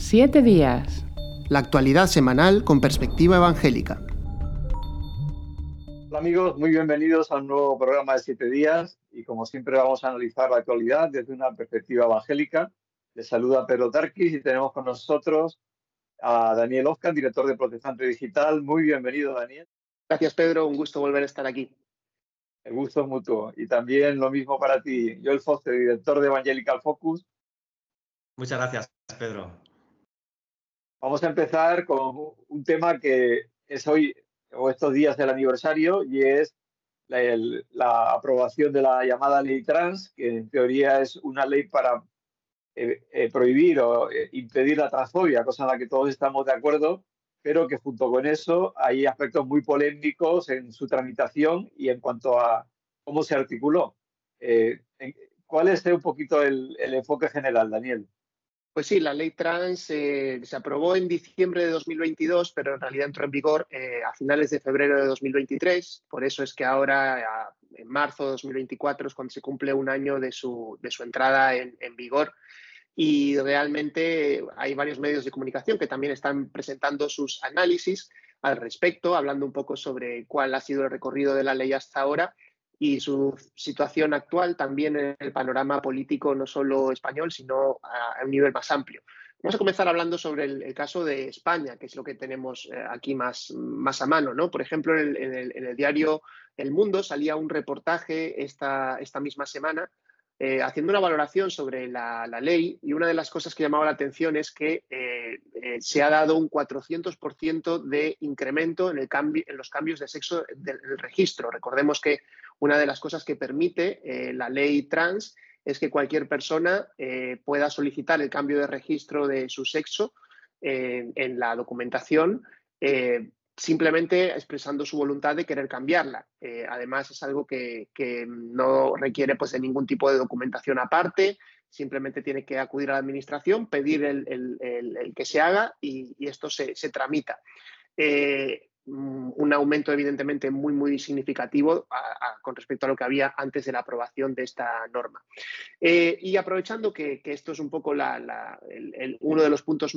7 días. La actualidad semanal con perspectiva evangélica. Hola amigos, muy bienvenidos a un nuevo programa de 7 días y como siempre vamos a analizar la actualidad desde una perspectiva evangélica. Les saluda Pedro Tarquis y tenemos con nosotros a Daniel Oscan, director de Protestante Digital. Muy bienvenido, Daniel. Gracias, Pedro. Un gusto volver a estar aquí. El gusto es mutuo. Y también lo mismo para ti, Joel Foster, director de Evangelical Focus. Muchas gracias, Pedro. Vamos a empezar con un tema que es hoy o estos días del aniversario y es la aprobación de la llamada ley trans, que en teoría es una ley para prohibir o impedir la transfobia, cosa en la que todos estamos de acuerdo, pero que junto con eso hay aspectos muy polémicos en su tramitación y en cuanto a cómo se articuló. ¿Cuál es un poquito el enfoque general, Daniel? Pues sí, la ley trans se aprobó en diciembre de 2022, pero en realidad entró en vigor a finales de febrero de 2023. Por eso es que ahora, en marzo de 2024, es cuando se cumple un año de su entrada en vigor. Y realmente hay varios medios de comunicación que también están presentando sus análisis al respecto, hablando un poco sobre cuál ha sido el recorrido de la ley hasta ahora y su situación actual también en el panorama político, no solo español, sino a un nivel más amplio. Vamos a comenzar hablando sobre el caso de España, que es lo que tenemos aquí más a mano, ¿no? Por ejemplo, en el diario El Mundo salía un reportaje esta misma semana haciendo una valoración sobre la ley, y una de las cosas que llamaba la atención es que se ha dado un 400% de incremento en los cambios de sexo del registro. Recordemos que una de las cosas que permite la ley trans es que cualquier persona pueda solicitar el cambio de registro de su sexo en la documentación, simplemente expresando su voluntad de querer cambiarla. Además, es algo que no requiere pues, de ningún tipo de documentación aparte, simplemente tiene que acudir a la administración, pedir el que se haga y esto se tramita. Un aumento evidentemente muy significativo con respecto a lo que había antes de la aprobación de esta norma. Y aprovechando que esto es un poco uno de los puntos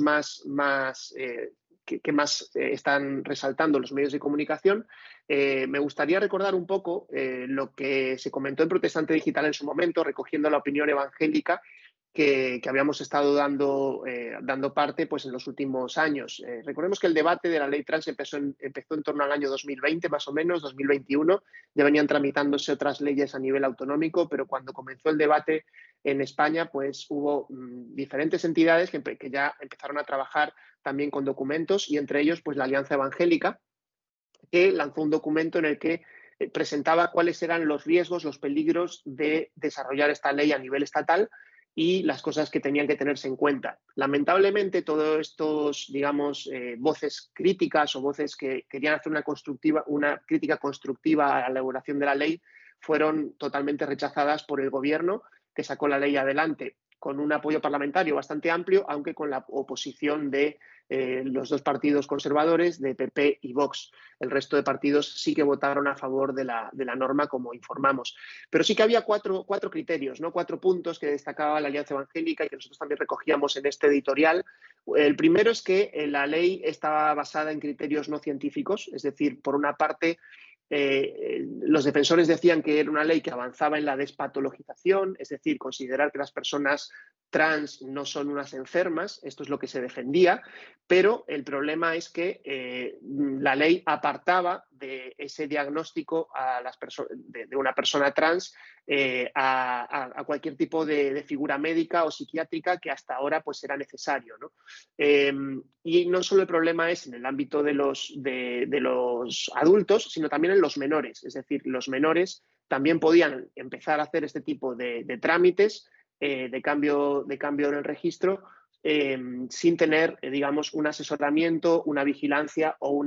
que más están resaltando los medios de comunicación, me gustaría recordar un poco lo que se comentó en Protestante Digital en su momento, recogiendo la opinión evangélica que habíamos estado dando parte pues, en los últimos años. Recordemos que el debate de la ley trans empezó en torno al año 2020, más o menos, 2021. Ya venían tramitándose otras leyes a nivel autonómico, pero cuando comenzó el debate en España, pues hubo diferentes entidades que ya empezaron a trabajar también con documentos, y entre ellos pues, la Alianza Evangélica, que lanzó un documento en el que presentaba cuáles eran los riesgos, los peligros de desarrollar esta ley a nivel estatal y las cosas que tenían que tenerse en cuenta. Lamentablemente, todos estos, digamos, voces críticas o voces que querían hacer una crítica constructiva a la elaboración de la ley fueron totalmente rechazadas por el gobierno, que sacó la ley adelante con un apoyo parlamentario bastante amplio, aunque con la oposición de los dos partidos conservadores, de PP y Vox. El resto de partidos sí que votaron a favor de la norma, como informamos. Pero sí que había cuatro criterios, ¿no? 4 puntos que destacaba la Alianza Evangélica y que nosotros también recogíamos en este editorial. El primero es que la ley estaba basada en criterios no científicos, es decir, por una parte, los defensores decían que era una ley que avanzaba en la despatologización, es decir, considerar que las personas trans no son unas enfermas. Esto es lo que se defendía, pero el problema es que la ley apartaba de ese diagnóstico a de una persona trans a cualquier tipo de figura médica o psiquiátrica que hasta ahora pues, era necesario, ¿no? Y no solo el problema es en el ámbito de los adultos, sino también en los menores. Es decir, los menores también podían empezar a hacer este tipo de trámites de cambio en el registro sin tener, digamos, un asesoramiento, una vigilancia o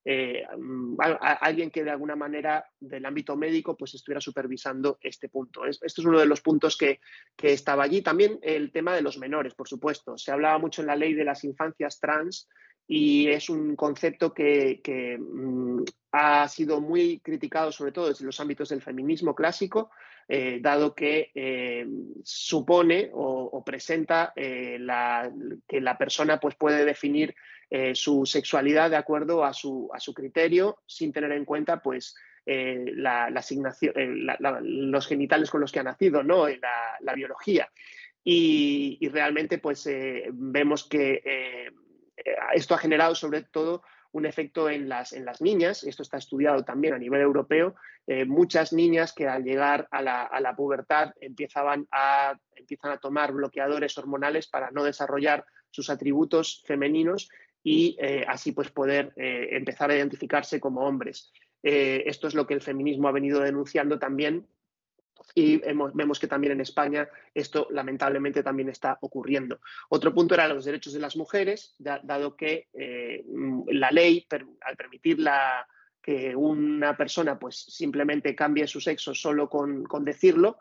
alguien que de alguna manera del ámbito médico pues estuviera supervisando este punto. Esto es uno de los puntos que estaba allí. También el tema de los menores, por supuesto. Se hablaba mucho en la ley de las infancias trans y es un concepto que ha sido muy criticado, sobre todo desde los ámbitos del feminismo clásico, dado que supone o presenta que la persona pues, puede definir su sexualidad de acuerdo a su criterio, sin tener en cuenta pues, la asignación, los genitales con los que ha nacido, ¿no? La biología. Y realmente pues, vemos que esto ha generado sobre todo un efecto en las niñas, esto está estudiado también a nivel europeo, muchas niñas que al llegar a la pubertad empiezan a tomar bloqueadores hormonales para no desarrollar sus atributos femeninos y así pues poder empezar a identificarse como hombres. Esto es lo que el feminismo ha venido denunciando también. Y vemos que también en España esto lamentablemente también está ocurriendo. Otro punto era los derechos de las mujeres, dado que la ley, al permitir que una persona pues, simplemente cambie su sexo solo con decirlo,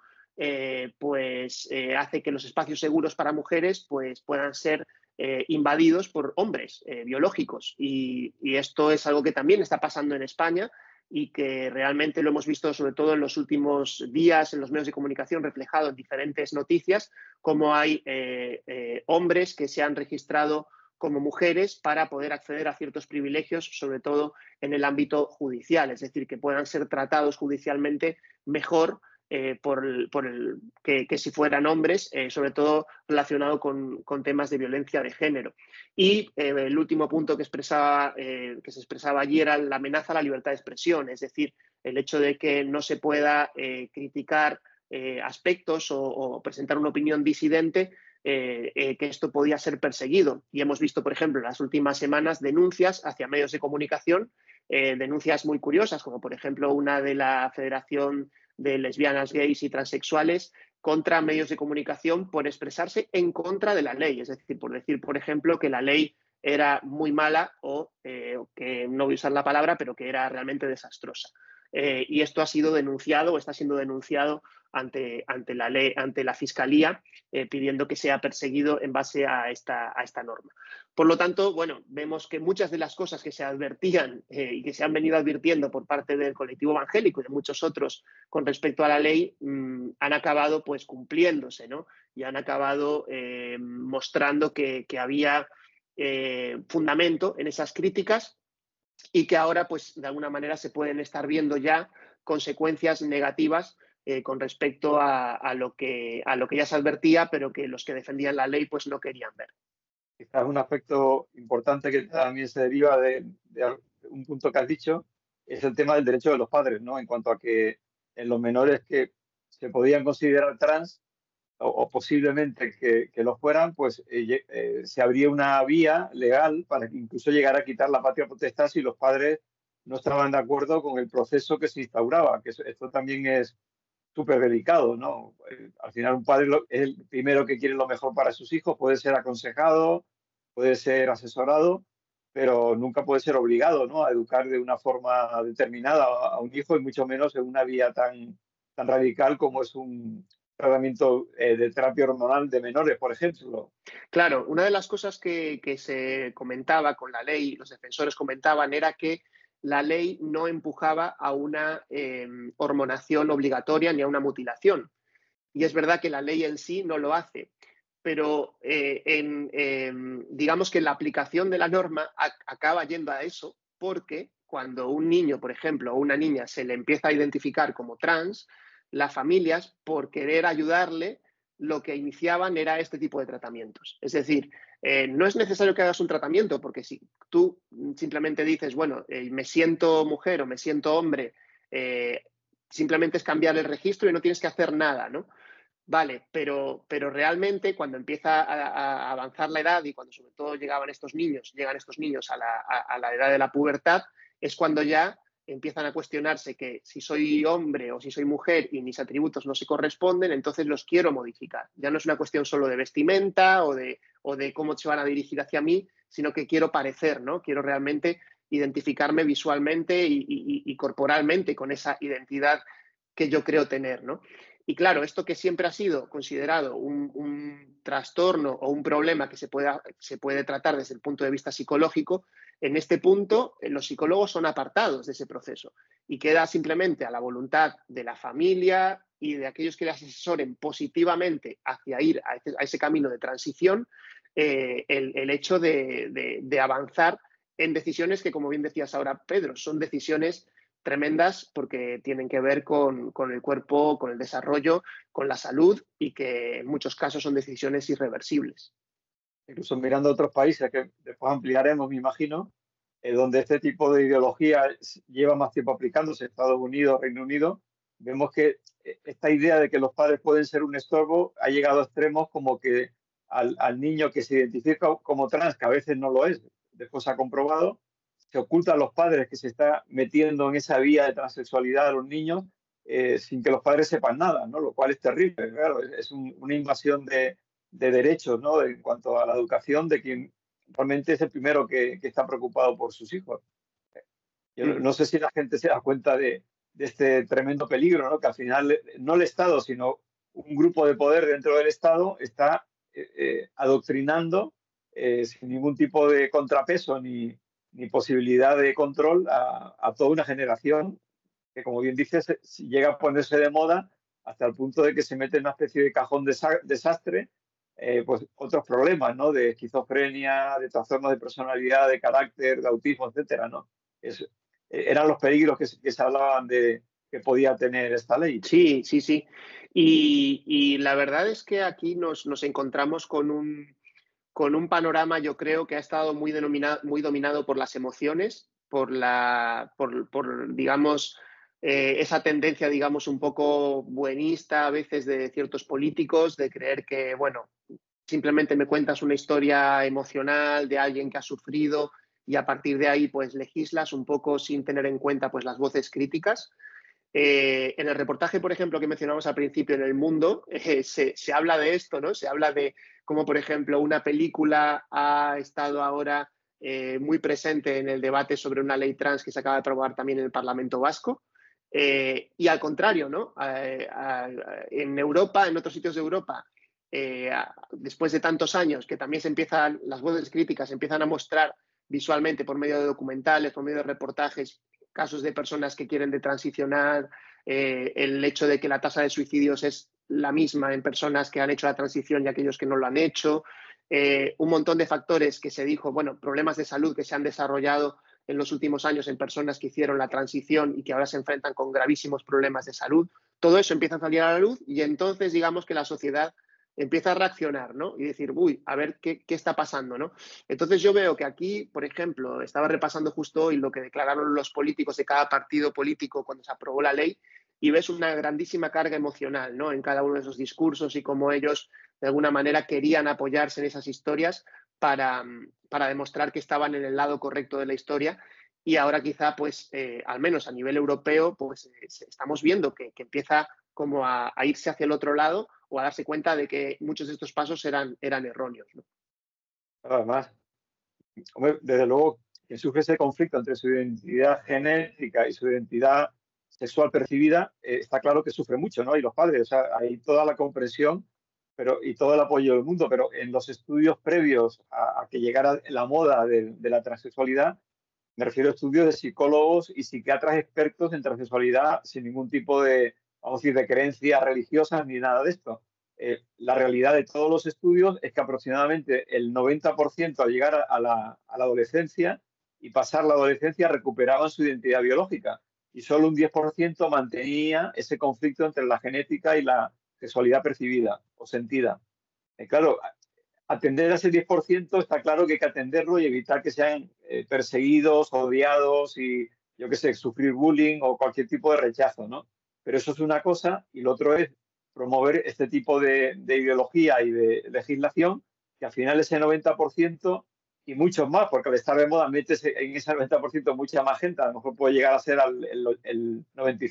hace que los espacios seguros para mujeres pues, puedan ser invadidos por hombres biológicos. Y esto es algo que también está pasando en España, y que realmente lo hemos visto sobre todo en los últimos días en los medios de comunicación, reflejado en diferentes noticias, como hay hombres que se han registrado como mujeres para poder acceder a ciertos privilegios, sobre todo en el ámbito judicial, es decir, que puedan ser tratados judicialmente mejor que si fueran hombres, sobre todo relacionado con temas de violencia de género. Y el último punto que se expresaba allí era la amenaza a la libertad de expresión, es decir, el hecho de que no se pueda criticar aspectos o presentar una opinión disidente, que esto podía ser perseguido. Y hemos visto, por ejemplo, en las últimas semanas denuncias hacia medios de comunicación, denuncias muy curiosas, como por ejemplo una de la Federación de Lesbianas, Gays y Transexuales contra medios de comunicación por expresarse en contra de la ley, es decir, por decir, por ejemplo, que la ley era muy mala o que no voy a usar la palabra, pero que era realmente desastrosa. Y esto ha sido denunciado o está siendo denunciado ante la Fiscalía, pidiendo que sea perseguido en base a esta norma. Por lo tanto, bueno, vemos que muchas de las cosas que se advertían y que se han venido advirtiendo por parte del colectivo evangélico y de muchos otros con respecto a la ley han acabado pues cumpliéndose, ¿no? Y han acabado mostrando que había fundamento en esas críticas y que ahora pues de alguna manera se pueden estar viendo ya consecuencias negativas con respecto a lo que ya se advertía, pero que los que defendían la ley pues no querían ver. Quizás un aspecto importante que también se deriva de un punto que has dicho es el tema del derecho de los padres, ¿no? En cuanto a que en los menores que se podían considerar trans o posiblemente que lo fueran, pues se abría una vía legal para que incluso llegara a quitar la patria potestad si los padres no estaban de acuerdo con el proceso que se instauraba, que esto también es súper delicado, ¿no? Al final un padre es el primero que quiere lo mejor para sus hijos, puede ser aconsejado, puede ser asesorado, pero nunca puede ser obligado, ¿no? A educar de una forma determinada a un hijo y mucho menos en una vía tan radical como es un tratamiento de terapia hormonal de menores, por ejemplo. Claro, una de las cosas que se comentaba con la ley, los defensores comentaban, era que la ley no empujaba a una hormonación obligatoria ni a una mutilación. Y es verdad que la ley en sí no lo hace, pero digamos que la aplicación de la norma acaba yendo a eso, porque cuando un niño, por ejemplo, o una niña se le empieza a identificar como trans, las familias, por querer ayudarle, lo que iniciaban era este tipo de tratamientos. Es decir, no es necesario que hagas un tratamiento, porque si tú simplemente dices, bueno, me siento mujer o me siento hombre, simplemente es cambiar el registro y no tienes que hacer nada, ¿no? Vale, pero realmente cuando empieza a avanzar la edad y cuando sobre todo llegan estos niños a la edad de la pubertad, es cuando ya empiezan a cuestionarse que si soy hombre o si soy mujer y mis atributos no se corresponden, entonces los quiero modificar. Ya no es una cuestión solo de vestimenta o de cómo se van a dirigir hacia mí, sino que quiero parecer, ¿no? Quiero realmente identificarme visualmente y corporalmente con esa identidad que yo creo tener, ¿no? Y claro, esto que siempre ha sido considerado un trastorno o un problema que se puede tratar desde el punto de vista psicológico, en este punto los psicólogos son apartados de ese proceso y queda simplemente a la voluntad de la familia y de aquellos que les asesoren positivamente hacia ir a ese camino de transición, el hecho de avanzar en decisiones que, como bien decías ahora, Pedro, son decisiones tremendas porque tienen que ver con el cuerpo, con el desarrollo, con la salud y que en muchos casos son decisiones irreversibles. Incluso mirando a otros países que después ampliaremos, me imagino, donde este tipo de ideología lleva más tiempo aplicándose, Estados Unidos, Reino Unido, vemos que esta idea de que los padres pueden ser un estorbo ha llegado a extremos como que al niño que se identifica como trans, que a veces no lo es, después se ha comprobado, se ocultan los padres que se está metiendo en esa vía de transexualidad a los niños sin que los padres sepan nada, ¿no? Lo cual es terrible, claro, es una invasión de derechos, ¿no? En cuanto a la educación de quien realmente es el primero que está preocupado por sus hijos. Yo no sé si la gente se da cuenta de este tremendo peligro, ¿no? Que al final no el Estado, sino un grupo de poder dentro del Estado está adoctrinando sin ningún tipo de contrapeso ni posibilidad de control a toda una generación que, como bien dices, llega a ponerse de moda hasta el punto de que se mete en una especie de cajón desastre, pues otros problemas, ¿no? De esquizofrenia, de trastornos de personalidad, de carácter, de autismo, etcétera, ¿no? Eran los peligros que se hablaban de que podía tener esta ley. Sí, sí, sí. Y la verdad es que aquí nos encontramos con un panorama, yo creo, que ha estado muy dominado por las emociones, por digamos, esa tendencia, digamos, un poco buenista a veces de ciertos políticos, de creer que, bueno, simplemente me cuentas una historia emocional de alguien que ha sufrido y a partir de ahí, pues, legislas un poco sin tener en cuenta, pues, las voces críticas. En el reportaje, por ejemplo, que mencionamos al principio en El Mundo, se habla de esto, ¿no? Se habla de cómo, por ejemplo, una película ha estado ahora muy presente en el debate sobre una ley trans que se acaba de aprobar también en el Parlamento Vasco. Y al contrario, ¿no? En Europa, en otros sitios de Europa, después de tantos años que también las voces críticas empiezan a mostrar visualmente por medio de documentales, por medio de reportajes, casos de personas que quieren detransicionar, el hecho de que la tasa de suicidios es la misma en personas que han hecho la transición y aquellos que no lo han hecho, un montón de factores que se dijo, bueno, problemas de salud que se han desarrollado en los últimos años en personas que hicieron la transición y que ahora se enfrentan con gravísimos problemas de salud. Todo eso empieza a salir a la luz y entonces digamos que la sociedad empieza a reaccionar, ¿no? Y decir, uy, a ver qué está pasando, ¿no? Entonces yo veo que aquí, por ejemplo, estaba repasando justo hoy lo que declararon los políticos de cada partido político cuando se aprobó la ley y ves una grandísima carga emocional, ¿no? En cada uno de esos discursos y cómo ellos de alguna manera querían apoyarse en esas historias para demostrar que estaban en el lado correcto de la historia. Y ahora quizá, pues, al menos a nivel europeo, pues estamos viendo que empieza como a irse hacia el otro lado o a darse cuenta de que muchos de estos pasos eran erróneos, ¿no? Además, hombre, desde luego, quien sufre ese conflicto entre su identidad genética y su identidad sexual percibida, está claro que sufre mucho, ¿no? Y los padres, o sea, hay toda la comprensión y todo el apoyo del mundo, pero en los estudios previos a que llegara la moda de la transexualidad, me refiero a estudios de psicólogos y psiquiatras expertos en transexualidad sin ningún tipo de, vamos a decir, de creencias religiosas ni nada de esto. La realidad de todos los estudios es que aproximadamente el 90% al llegar a la adolescencia y pasar la adolescencia recuperaban su identidad biológica y solo un 10% mantenía ese conflicto entre la genética y la sexualidad percibida o sentida. Claro, atender a ese 10% está claro que hay que atenderlo y evitar que sean perseguidos, odiados y, yo qué sé, sufrir bullying o cualquier tipo de rechazo, ¿no? Pero eso es una cosa y lo otro es promover este tipo de ideología y de legislación que al final ese 90% y muchos más, porque al estar de moda metes en ese 90% mucha más gente, a lo mejor puede llegar a ser el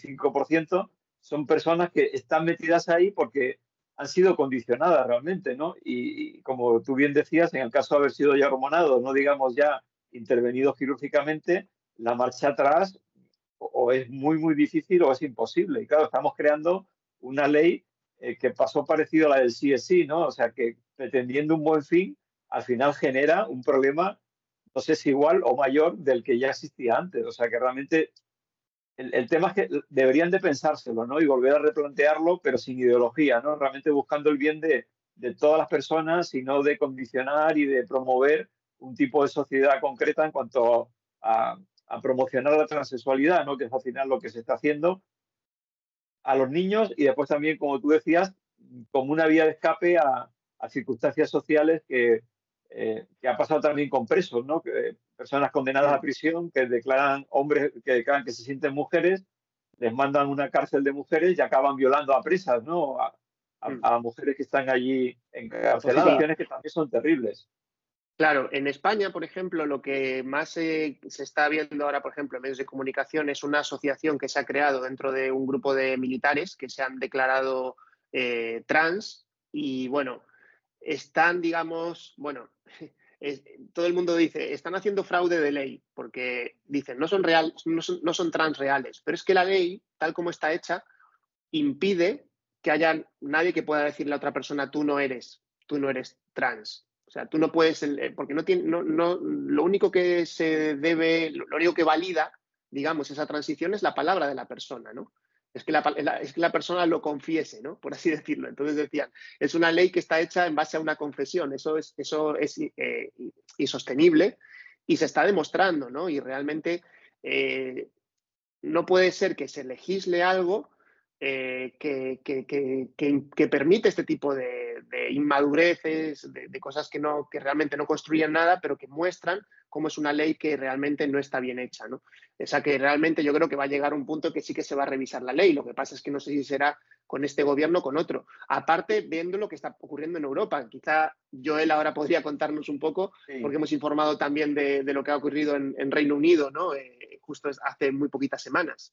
95%, son personas que están metidas ahí porque han sido condicionadas realmente, ¿no? Y como tú bien decías, en el caso de haber sido ya hormonados, no digamos ya intervenidos quirúrgicamente, la marcha atrás o es muy, muy difícil o es imposible. Y claro, estamos creando una ley que pasó parecido a la del CSI, ¿no? O sea, que pretendiendo un buen fin, al final genera un problema, no sé si igual o mayor del que ya existía antes. O sea, que realmente el tema es que deberían de pensárselo, ¿no? Y volver a replantearlo, pero sin ideología, ¿no? Realmente buscando el bien de todas las personas y no de condicionar y de promover un tipo de sociedad concreta en cuanto a promocionar la transexualidad, ¿no? Que es al final lo que se está haciendo a los niños y después también, como tú decías, como una vía de escape a circunstancias sociales que ha pasado también con presos, ¿no? Personas condenadas a prisión que declaran hombres, que declaran que se sienten mujeres, les mandan a una cárcel de mujeres y acaban violando a presas, ¿no? A mujeres que están allí encarceladas, Sí. que también son terribles. Claro, en España, por ejemplo, lo que más se está viendo ahora, por ejemplo, en medios de comunicación, es una asociación que se ha creado dentro de un grupo de militares que se han declarado trans y, bueno, están, digamos, bueno, todo el mundo dice, están haciendo fraude de ley, porque dicen, no son trans reales, pero es que la ley, tal como está hecha, impide que haya nadie que pueda decirle a otra persona, tú no eres trans. O sea, tú no puedes, porque lo único que se debe, lo único que valida, digamos, esa transición es la palabra de la persona, ¿no? Es que la persona lo confiese, ¿no? Por así decirlo. Entonces decían, es una ley que está hecha en base a una confesión. Eso es insostenible y se está demostrando, ¿no? Y realmente no puede ser que se legisle algo que permite este tipo de inmadureces, de cosas que realmente no construyen nada, pero que muestran cómo es una ley que realmente no está bien hecha, ¿no? O sea que realmente yo creo que va a llegar un punto que sí que se va a revisar la ley. Lo que pasa es que no sé si será con este gobierno o con otro. Aparte, viendo lo que está ocurriendo en Europa, quizá Joel ahora podría contarnos un poco, Sí. porque hemos informado también de lo que ha ocurrido en Reino Unido, ¿no? Justo hace muy poquitas semanas.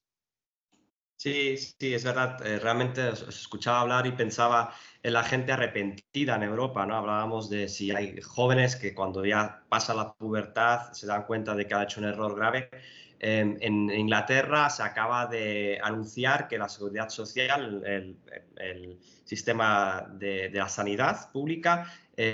Sí, sí, es verdad. Realmente os escuchaba hablar y pensaba en la gente arrepentida en Europa, ¿no? Hablábamos de si hay jóvenes que cuando ya pasa la pubertad se dan cuenta de que ha hecho un error grave. En Inglaterra se acaba de anunciar que la seguridad social, el sistema de la sanidad pública,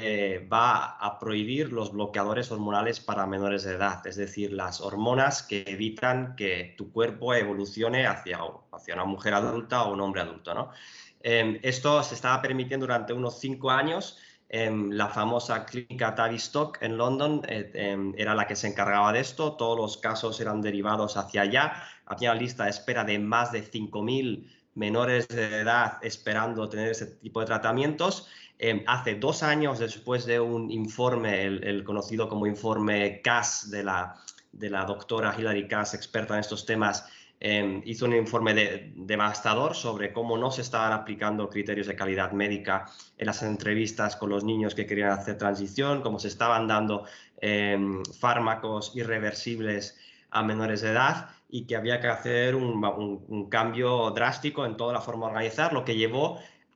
va a prohibir los bloqueadores hormonales para menores de edad, es decir, las hormonas que evitan que tu cuerpo evolucione hacia una mujer adulta o un hombre adulto, ¿no? Esto se estaba permitiendo durante unos 5 años. La famosa clínica Tavistock en London era la que se encargaba de esto. Todos los casos eran derivados hacia allá. Había una lista de espera de más de 5.000 menores de edad esperando tener ese tipo de tratamientos. Hace 2 años, después de un informe, el conocido como informe Cass de la doctora Hilary Cass, experta en estos temas, hizo un informe devastador sobre cómo no se estaban aplicando criterios de calidad médica en las entrevistas con los niños que querían hacer transición, cómo se estaban dando fármacos irreversibles a menores de edad y que había que hacer un cambio drástico en toda la forma de organizar, lo que llevó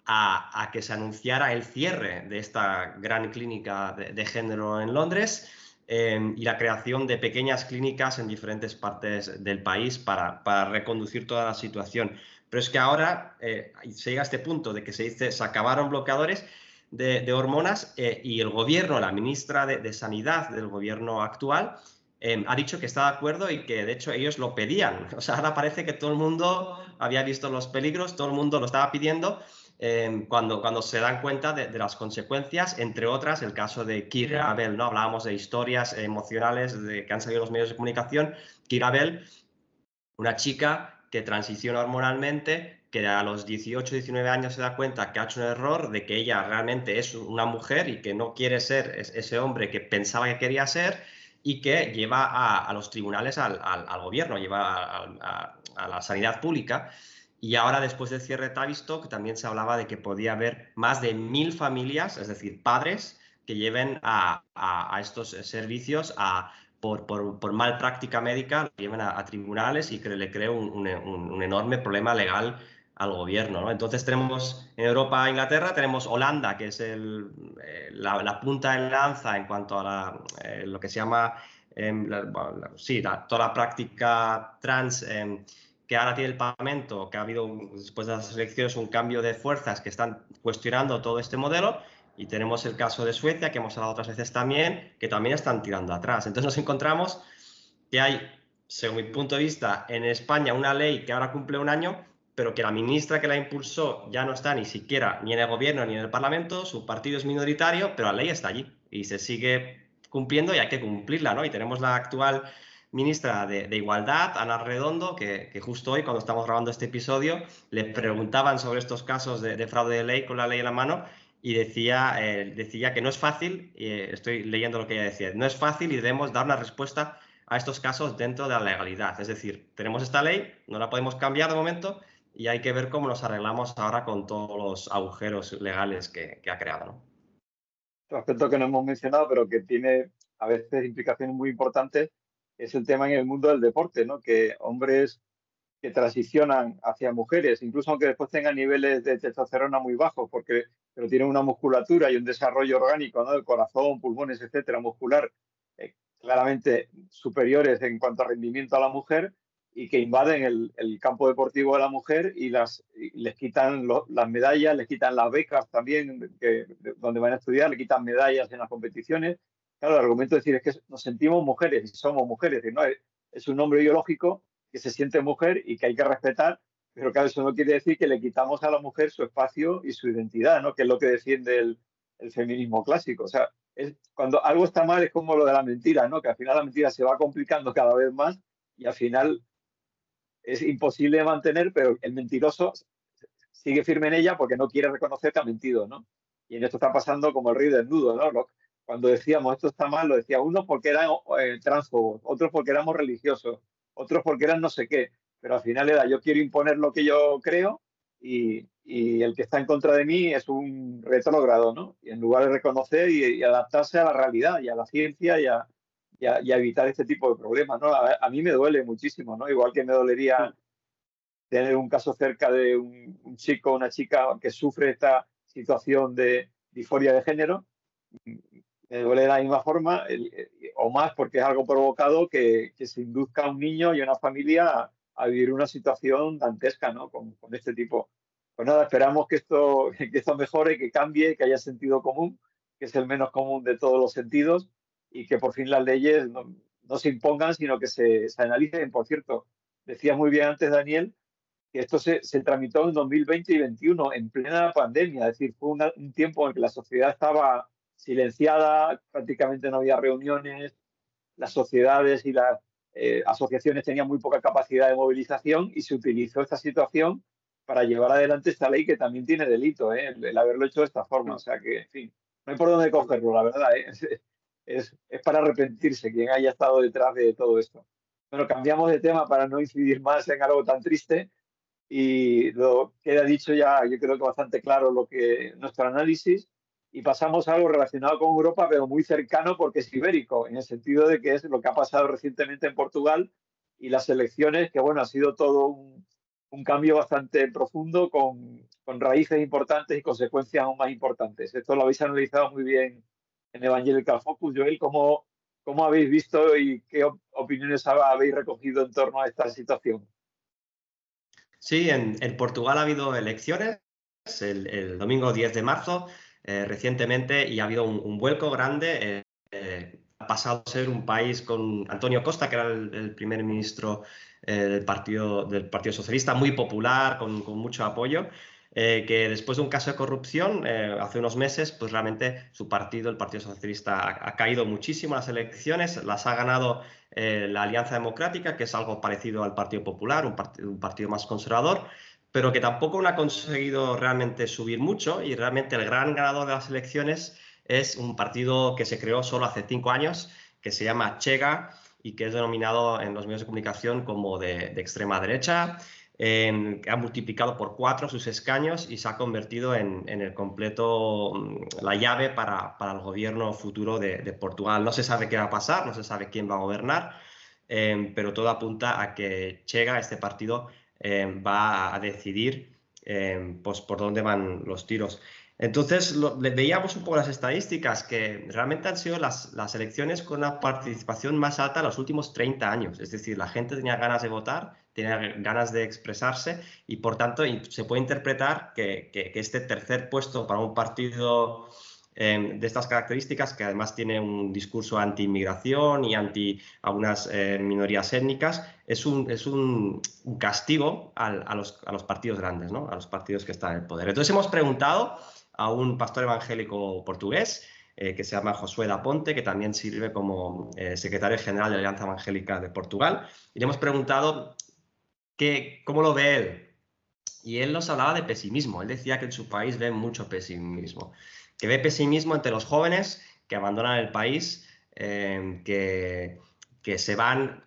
a que se anunciara el cierre de esta gran clínica de género en Londres y la creación de pequeñas clínicas en diferentes partes del país para reconducir toda la situación. Pero es que ahora se llega a este punto de que se dice se acabaron bloqueadores de hormonas y el gobierno, la ministra de Sanidad del gobierno actual, ha dicho que está de acuerdo y que de hecho ellos lo pedían. O sea, ahora parece que todo el mundo había visto los peligros, todo el mundo lo estaba pidiendo. Cuando se dan cuenta de las consecuencias, entre otras el caso de Kira Bell, ¿no? Hablábamos de historias emocionales que han salido en los medios de comunicación. Kira Bell, una chica que transiciona hormonalmente, que a los 18, 19 años se da cuenta que ha hecho un error, de que ella realmente es una mujer y que no quiere ser ese hombre que pensaba que quería ser, y que lleva a los tribunales al gobierno, lleva a la sanidad pública. Y ahora, después del cierre de Tavistock, también se hablaba de que podía haber más de 1.000 familias, es decir, padres, que lleven a estos servicios por mal práctica médica, lo lleven a tribunales y que le cree un enorme problema legal al gobierno, ¿no? Entonces tenemos en Europa, Inglaterra, tenemos Holanda, que es la punta de lanza en cuanto a lo que se llama toda la práctica trans que ahora tiene el Parlamento, que ha habido después de las elecciones un cambio de fuerzas que están cuestionando todo este modelo, y tenemos el caso de Suecia, que hemos hablado otras veces también, que también están tirando atrás. Entonces nos encontramos que hay, según mi punto de vista, en España una ley que ahora cumple un año, pero que la ministra que la impulsó ya no está ni siquiera ni en el gobierno ni en el Parlamento, su partido es minoritario, pero la ley está allí y se sigue cumpliendo y hay que cumplirla, ¿no? Y tenemos la actual ministra de Igualdad, Ana Redondo, que justo hoy, cuando estamos grabando este episodio, le preguntaban sobre estos casos de fraude de ley con la ley en la mano y decía que no es fácil, estoy leyendo lo que ella decía, no es fácil y debemos dar una respuesta a estos casos dentro de la legalidad. Es decir, tenemos esta ley, no la podemos cambiar de momento y hay que ver cómo nos arreglamos ahora con todos los agujeros legales que ha creado, ¿no? Otro aspecto que no hemos mencionado, pero que tiene a veces implicaciones muy importantes, es el tema en el mundo del deporte, ¿no? Que hombres que transicionan hacia mujeres, incluso aunque después tengan niveles de testosterona muy bajos, pero tienen una musculatura y un desarrollo orgánico, ¿no? Del corazón, pulmones, etcétera, muscular, claramente superiores en cuanto a rendimiento a la mujer, y que invaden el campo deportivo de la mujer y les quitan las medallas, les quitan las becas también, donde van a estudiar, le quitan medallas en las competiciones. Claro, el argumento es decir, es que nos sentimos mujeres y somos mujeres, ¿no? Es un hombre biológico que se siente mujer y que hay que respetar, pero claro, eso no quiere decir que le quitamos a la mujer su espacio y su identidad, ¿no? Que es lo que defiende el feminismo clásico. O sea, cuando algo está mal es como lo de la mentira, ¿no? Que al final la mentira se va complicando cada vez más y al final es imposible de mantener, pero el mentiroso sigue firme en ella porque no quiere reconocer que ha mentido, ¿no? Y en esto está pasando como el rey desnudo, ¿no? Cuando decíamos esto está mal, lo decía uno porque eran transfobos, otros porque éramos religiosos, otros porque eran no sé qué, pero al final era yo quiero imponer lo que yo creo y el que está en contra de mí es un retrógrado, ¿no? Y en lugar de reconocer y adaptarse a la realidad y a la ciencia y a evitar este tipo de problemas, ¿no? A mí me duele muchísimo, ¿no? Igual que me dolería tener un caso cerca de un chico o una chica que sufre esta situación de disforia de género, me duele de la misma forma o más porque es algo provocado que se induzca a un niño y a una familia a vivir una situación dantesca, ¿no? Con este tipo. Pues nada, esperamos que esto mejore, que cambie, que haya sentido común, que es el menos común de todos los sentidos y que por fin las leyes no se impongan, sino que se analicen. Por cierto, decía muy bien antes Daniel, que esto se tramitó en 2020 y 2021, en plena pandemia. Es decir, fue un tiempo en el que la sociedad estaba silenciada, prácticamente no había reuniones, las sociedades y las asociaciones tenían muy poca capacidad de movilización y se utilizó esta situación para llevar adelante esta ley que también tiene delito, el haberlo hecho de esta forma. O sea que, en fin, no hay por dónde cogerlo, la verdad. Es para arrepentirse quien haya estado detrás de todo esto. Bueno, cambiamos de tema para no incidir más en algo tan triste. Y lo queda dicho ya, yo creo que bastante claro nuestro análisis, y pasamos a algo relacionado con Europa, pero muy cercano porque es ibérico, en el sentido de que es lo que ha pasado recientemente en Portugal y las elecciones, que bueno, ha sido todo un cambio bastante profundo con raíces importantes y consecuencias aún más importantes. Esto lo habéis analizado muy bien en Evangelical Focus. Joel, ¿cómo habéis visto y qué opiniones habéis recogido en torno a esta situación? Sí, en Portugal ha habido elecciones el domingo 10 de marzo recientemente y ha habido un vuelco grande. Ha pasado a ser un país con António Costa, que era el primer ministro del Partido Socialista, muy popular, con mucho apoyo, que después de un caso de corrupción hace unos meses, pues realmente su partido, el Partido Socialista, ha caído muchísimo en las elecciones, las ha ganado la Alianza Democrática, que es algo parecido al Partido Popular, un partido más conservador, pero que tampoco no ha conseguido realmente subir mucho, y realmente el gran ganador de las elecciones es un partido que se creó solo hace 5 años, que se llama Chega y que es denominado en los medios de comunicación como de extrema derecha. Ha multiplicado por 4 sus escaños y se ha convertido en el completo, la llave para el gobierno futuro de Portugal. No se sabe qué va a pasar, no se sabe quién va a gobernar, pero todo apunta a que Chega, este partido, va a decidir pues por dónde van los tiros. Entonces, veíamos un poco las estadísticas, que realmente han sido las elecciones con la participación más alta en los últimos 30 años. Es decir, la gente tenía ganas de votar, tenía ganas de expresarse y, por tanto, se puede interpretar que este tercer puesto para un partido de estas características, que además tiene un discurso anti-inmigración y anti algunas minorías étnicas, es un castigo a los partidos grandes, ¿no? A los partidos que están en el poder. Entonces hemos preguntado a un pastor evangélico portugués que se llama Josué da Ponte, que también sirve como secretario general de la Alianza Evangélica de Portugal, y le hemos preguntado cómo lo ve él. Y él nos hablaba de pesimismo. Él decía que en su país ve mucho pesimismo, que ve pesimismo entre los jóvenes que abandonan el país, que se van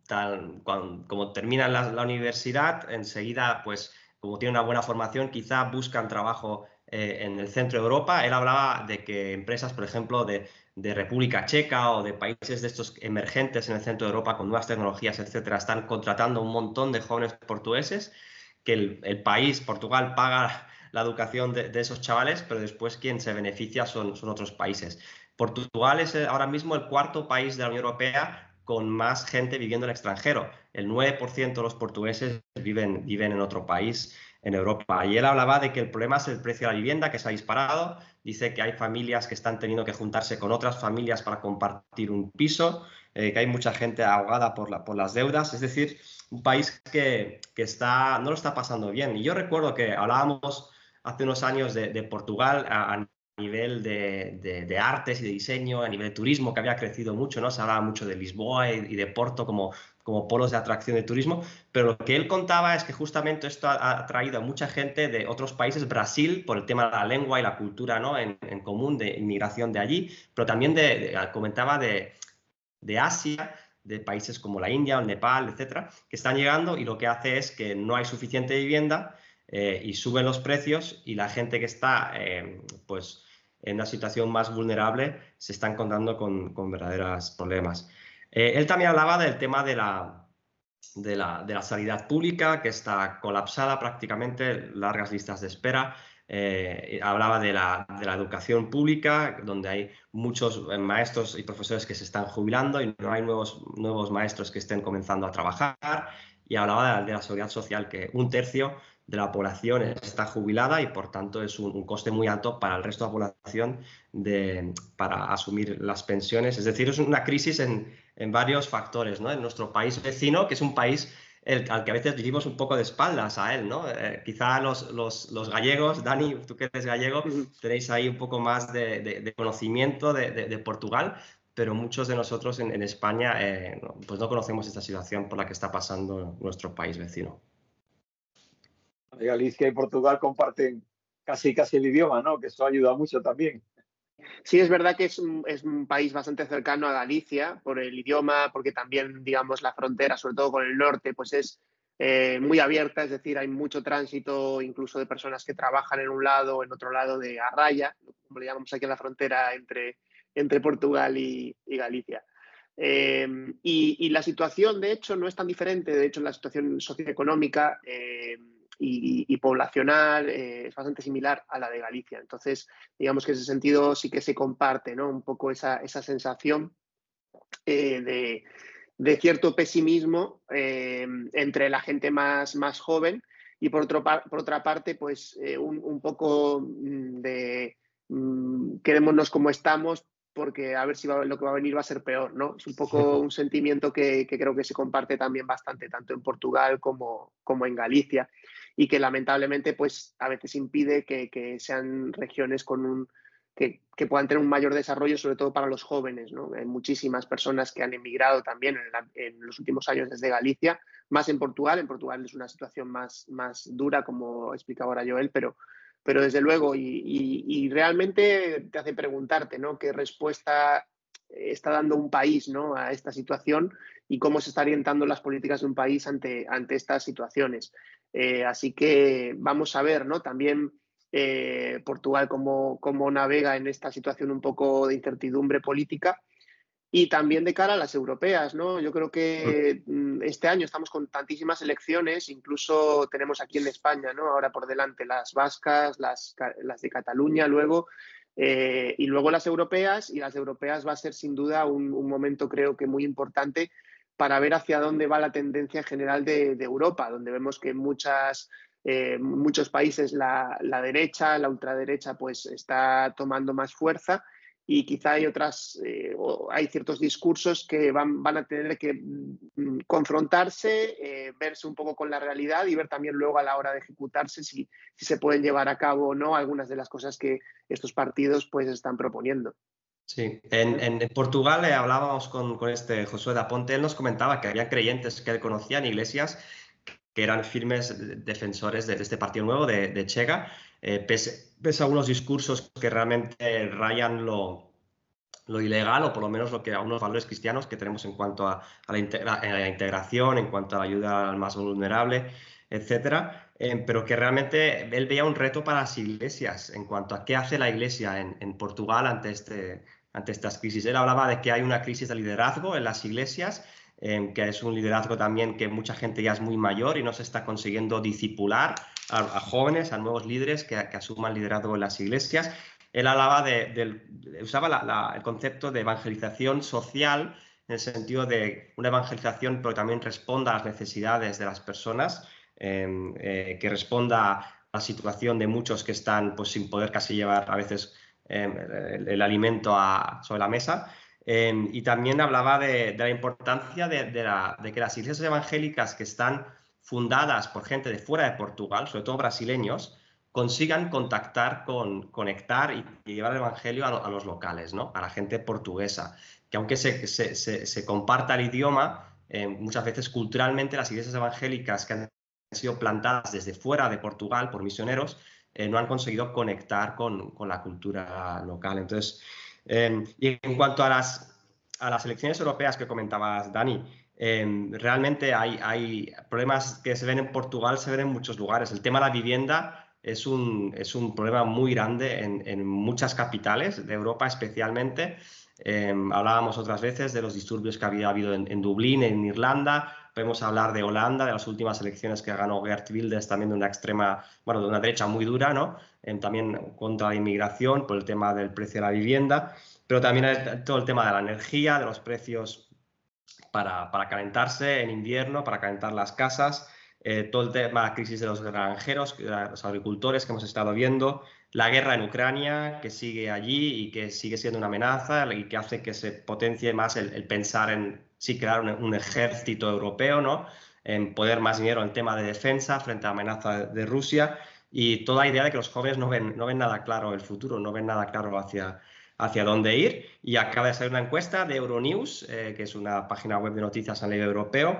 como terminan la universidad, enseguida, pues como tienen una buena formación, quizá buscan trabajo en el centro de Europa. Él hablaba de que empresas, por ejemplo, de República Checa o de países de estos emergentes en el centro de Europa con nuevas tecnologías, etcétera, están contratando un montón de jóvenes portugueses, que el país, Portugal, paga la educación de esos chavales, pero después quien se beneficia son otros países. Portugal es ahora mismo el cuarto país de la Unión Europea con más gente viviendo en el extranjero. El 9% de los portugueses viven en otro país en Europa. Y él hablaba de que el problema es el precio de la vivienda, que se ha disparado. Dice que hay familias que están teniendo que juntarse con otras familias para compartir un piso, que hay mucha gente ahogada por las deudas. Es decir, un país que no lo está pasando bien. Y yo recuerdo que hablábamos hace unos años de Portugal a nivel de artes y de diseño, a nivel de turismo, que había crecido mucho, ¿no? Se hablaba mucho de Lisboa y de Porto como polos de atracción de turismo, pero lo que él contaba es que justamente esto ha atraído a mucha gente de otros países, Brasil, por el tema de la lengua y la cultura, ¿no? en común, de inmigración de allí, pero también comentaba de Asia, de países como la India, el Nepal, etcétera, que están llegando, y lo que hace es que no hay suficiente vivienda y suben los precios, y la gente que está pues en una situación más vulnerable se está encontrando con verdaderos problemas. Él también hablaba del tema de la sanidad pública, que está colapsada prácticamente, largas listas de espera. Hablaba de la educación pública, donde hay muchos maestros y profesores que se están jubilando y no hay nuevos maestros que estén comenzando a trabajar. Y hablaba de la seguridad social, que un tercio de la población está jubilada y, por tanto, es un coste muy alto para el resto de la población para asumir las pensiones. Es decir, es una crisis en varios factores, ¿no? En nuestro país vecino, que es un país al que a veces vivimos un poco de espaldas a él, ¿no? Quizá los gallegos, Dani, tú que eres gallego, tenéis ahí un poco más de conocimiento de Portugal, pero muchos de nosotros en España pues no conocemos esta situación por la que está pasando nuestro país vecino. Galicia y Portugal comparten casi el idioma, ¿no? Que eso ayuda mucho también. Sí, es verdad que es un país bastante cercano a Galicia por el idioma, porque también, digamos, la frontera, sobre todo con el norte, pues es muy abierta, es decir, hay mucho tránsito incluso de personas que trabajan en un lado o en otro lado de a raya, como le llamamos aquí en la frontera entre Portugal y Galicia. Y la situación, de hecho, no es tan diferente. De hecho, la situación socioeconómica y poblacional es bastante similar a la de Galicia. Entonces, digamos que en ese sentido sí que se comparte, ¿no? Un poco esa sensación de cierto pesimismo entre la gente más joven, y por otra parte, pues un poco de quedémonos como estamos, porque a ver si lo que va a venir va a ser peor, ¿no? Es un poco un sentimiento que creo que se comparte también bastante, tanto en Portugal como en Galicia, y que lamentablemente pues a veces impide que sean regiones con que puedan tener un mayor desarrollo, sobre todo para los jóvenes, ¿no? Hay muchísimas personas que han emigrado también en los últimos años desde Galicia, más en Portugal. En Portugal es una situación más dura, como explicaba ahora Joel, pero desde luego, y realmente te hace preguntarte, ¿no? ¿Qué respuesta está dando un país, ¿no? A esta situación, y cómo se están orientando las políticas de un país ante estas situaciones? Así que vamos a ver, ¿no? También Portugal cómo navega en esta situación un poco de incertidumbre política, y también de cara a las europeas, ¿no? Yo creo que este año estamos con tantísimas elecciones, incluso tenemos aquí en España, ¿no? Ahora por delante las vascas, las de Cataluña luego, y luego las europeas, y las europeas va a ser sin duda un momento, creo que muy importante para ver hacia dónde va la tendencia general de Europa, donde vemos que muchos países la derecha, la ultraderecha, pues está tomando más fuerza, y quizá hay ciertos discursos que van a tener que confrontarse, verse un poco con la realidad y ver también luego a la hora de ejecutarse si se pueden llevar a cabo o no algunas de las cosas que estos partidos pues están proponiendo. Sí, en Portugal hablábamos con Josué da Ponte, él nos comentaba que había creyentes que él conocía en iglesias que eran firmes defensores de este partido nuevo, de Chega, pese a unos discursos que realmente rayan lo ilegal, o por lo menos lo que a unos valores cristianos que tenemos en cuanto a la integración, en cuanto a la ayuda al más vulnerable, etcétera, pero que realmente él veía un reto para las iglesias en cuanto a qué hace la iglesia en Portugal ante estas crisis. Él hablaba de que hay una crisis de liderazgo en las iglesias, que es un liderazgo también que mucha gente ya es muy mayor y no se está consiguiendo discipular a jóvenes, a nuevos líderes que asuman liderazgo en las iglesias. Él hablaba usaba el concepto de evangelización social, en el sentido de una evangelización pero también responda a las necesidades de las personas, que responda a la situación de muchos que están pues, sin poder casi llevar a veces el alimento sobre la mesa. Y también hablaba de la importancia de que las iglesias evangélicas que están fundadas por gente de fuera de Portugal, sobre todo brasileños, consigan conectar y llevar el evangelio a los locales, ¿no? A la gente portuguesa, que aunque se comparta el idioma, muchas veces culturalmente las iglesias evangélicas que han sido plantadas desde fuera de Portugal por misioneros no han conseguido conectar con la cultura local. Entonces, y en cuanto a las elecciones europeas que comentabas, Dani, realmente hay problemas que se ven en Portugal, se ven en muchos lugares. El tema de la vivienda es un problema muy grande en muchas capitales de Europa, especialmente. Hablábamos otras veces de los disturbios que había habido en Dublín, en Irlanda. Podemos hablar de Holanda, de las últimas elecciones que ganó Geert Wilders, también de de una derecha muy dura, ¿no? También contra la inmigración, por el tema del precio de la vivienda, pero también todo el tema de la energía, de los precios para calentarse en invierno, para calentar las casas, todo el tema de la crisis de los granjeros, los agricultores que hemos estado viendo, la guerra en Ucrania que sigue allí y que sigue siendo una amenaza y que hace que se potencie más el pensar en sí crear un ejército europeo, ¿no? En poner más dinero en el tema de defensa frente a la amenaza de Rusia, y toda la idea de que los jóvenes no ven nada claro el futuro, no ven nada claro hacia dónde ir. Y acaba de salir una encuesta de Euronews, que es una página web de noticias a nivel europeo,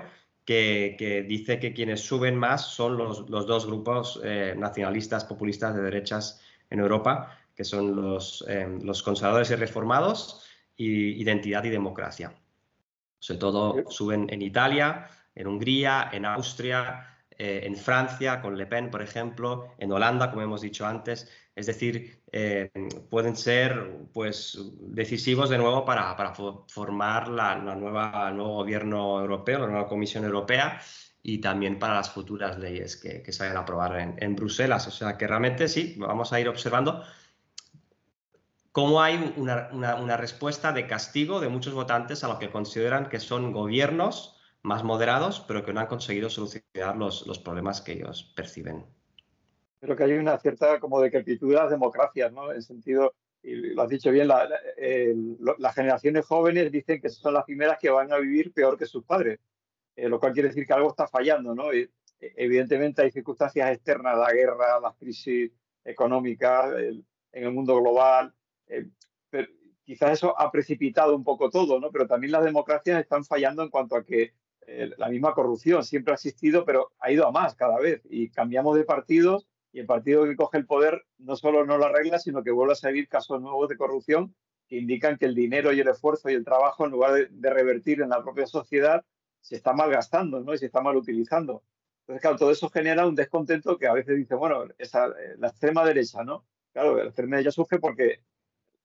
que dice que quienes suben más son los dos grupos nacionalistas populistas de derechas en Europa, que son los conservadores y reformados, y Identidad y Democracia. Sobre todo suben en Italia, en Hungría, en Austria, en Francia, con Le Pen, por ejemplo, en Holanda, como hemos dicho antes. Es decir, pueden ser pues, decisivos de nuevo para formar el nuevo gobierno europeo, la nueva Comisión Europea, y también para las futuras leyes que se vayan a aprobar en Bruselas. O sea que realmente sí, vamos a ir observando cómo hay una respuesta de castigo de muchos votantes a lo que consideran que son gobiernos más moderados, pero que no han conseguido solucionar los problemas que ellos perciben. Creo que hay una cierta como decrepitud de las democracias, ¿no? En sentido, y lo has dicho bien, las generaciones jóvenes dicen que son las primeras que van a vivir peor que sus padres, lo cual quiere decir que algo está fallando, ¿no? Y, evidentemente hay circunstancias externas, la guerra, las crisis económicas en el mundo global, pero quizás eso ha precipitado un poco todo, ¿no? Pero también las democracias están fallando en cuanto a que la misma corrupción siempre ha existido, pero ha ido a más cada vez, y cambiamos de partidos, y el partido que coge el poder no solo no lo arregla, sino que vuelve a seguir casos nuevos de corrupción que indican que el dinero y el esfuerzo y el trabajo, en lugar de revertir en la propia sociedad, se está malgastando, ¿no? Y se está mal utilizando. Entonces, claro, todo eso genera un descontento que a veces dice, bueno, la extrema derecha, ¿no? Claro, la extrema derecha surge porque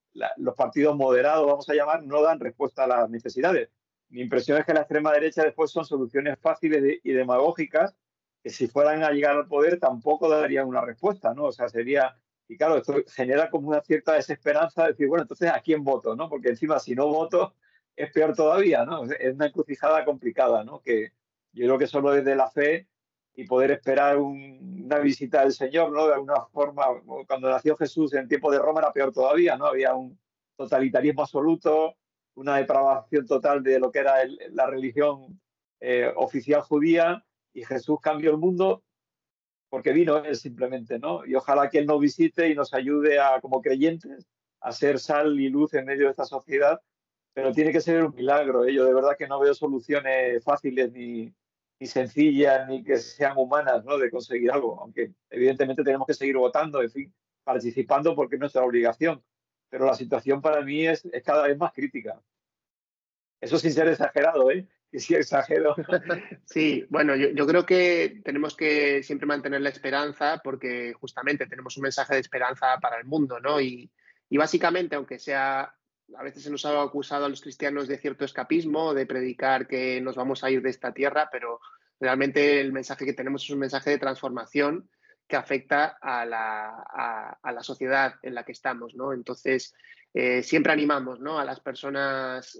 los partidos moderados, vamos a llamar, no dan respuesta a las necesidades. Mi impresión es que la extrema derecha después son soluciones fáciles y demagógicas que si fueran a llegar al poder tampoco darían una respuesta, ¿no? O sea, sería... Y claro, esto genera como una cierta desesperanza de decir, bueno, entonces, ¿a quién voto, no? Porque encima, si no voto, es peor todavía, ¿no? Es una encrucijada complicada, ¿no? Que yo creo que solo desde la fe y poder esperar una visita del Señor, ¿no? De alguna forma, cuando nació Jesús en tiempo de Roma era peor todavía, ¿no? Había un totalitarismo absoluto, una depravación total de lo que era la religión oficial judía, y Jesús cambió el mundo porque vino él simplemente, ¿no? Y ojalá que él nos visite y nos ayude como creyentes a ser sal y luz en medio de esta sociedad, pero tiene que ser un milagro, ¿eh? Yo de verdad que no veo soluciones fáciles ni sencillas ni que sean humanas, ¿no? De conseguir algo, aunque evidentemente tenemos que seguir votando, en fin, participando porque es nuestra obligación, pero la situación para mí es cada vez más crítica. Eso sin ser exagerado, ¿eh? Que sí exagero. Sí, bueno, yo creo que tenemos que siempre mantener la esperanza porque justamente tenemos un mensaje de esperanza para el mundo, ¿no? Y básicamente, aunque sea, a veces se nos ha acusado a los cristianos de cierto escapismo, de predicar que nos vamos a ir de esta tierra, pero realmente el mensaje que tenemos es un mensaje de transformación que afecta a la sociedad en la que estamos, ¿no? Entonces, siempre animamos, ¿no? A las personas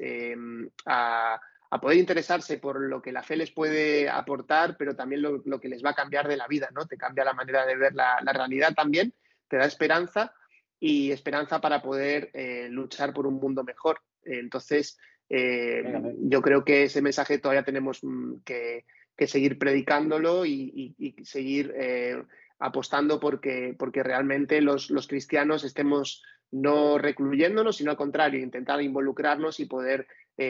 a poder interesarse por lo que la fe les puede aportar, pero también lo que les va a cambiar de la vida, ¿no? Te cambia la manera de ver la realidad también, te da esperanza y esperanza para poder luchar por un mundo mejor. Entonces, yo creo que ese mensaje todavía tenemos que seguir predicándolo y seguir apostando porque realmente los cristianos estemos no recluyéndonos, sino al contrario, intentar involucrarnos y poder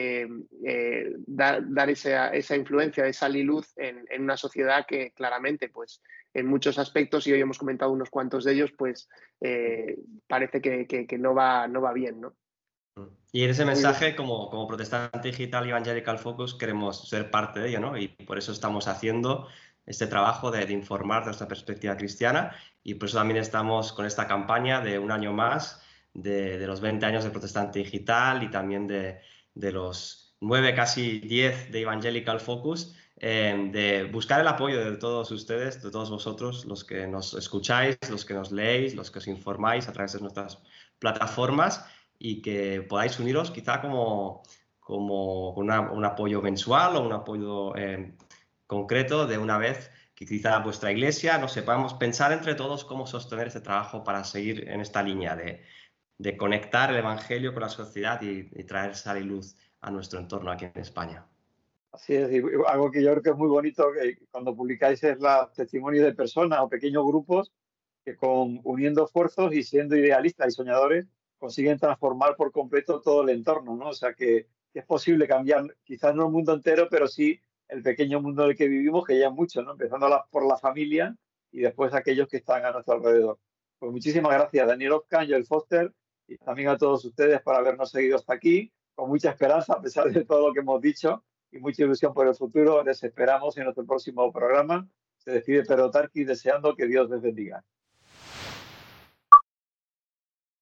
dar esa influencia de sal y luz en una sociedad que claramente, pues, en muchos aspectos, y hoy hemos comentado unos cuantos de ellos, pues parece que no va bien, ¿no? Y en ese mensaje, como Protestante Digital y Evangelical Focus, queremos ser parte de ello, ¿no? Y por eso estamos haciendo este trabajo de informar de nuestra perspectiva cristiana, y por eso también estamos con esta campaña de un año más de los 20 años de Protestante Digital y también de los 9, casi 10 de Evangelical Focus, de buscar el apoyo de todos ustedes, de todos vosotros, los que nos escucháis, los que nos leéis, los que os informáis a través de nuestras plataformas, y que podáis uniros quizá como un apoyo mensual o un apoyo concreto de una vez, que quizá vuestra iglesia nos sepamos pensar entre todos cómo sostener este trabajo para seguir en esta línea de conectar el Evangelio con la sociedad y traer sal y luz a nuestro entorno aquí en España. Así es, y algo que yo creo que es muy bonito que cuando publicáis es los testimonios de personas o pequeños grupos que uniendo esfuerzos y siendo idealistas y soñadores consiguen transformar por completo todo el entorno, ¿no? O sea que es posible cambiar, quizás no el mundo entero, pero sí el pequeño mundo en el que vivimos, que ya es mucho, ¿no? Empezando por la familia y después aquellos que están a nuestro alrededor. Pues muchísimas gracias, Daniel Oscan, Joel Foster, y también a todos ustedes por habernos seguido hasta aquí, con mucha esperanza a pesar de todo lo que hemos dicho y mucha ilusión por el futuro. Les esperamos en nuestro próximo programa. Se despide Pedro Tarqui deseando que Dios les bendiga.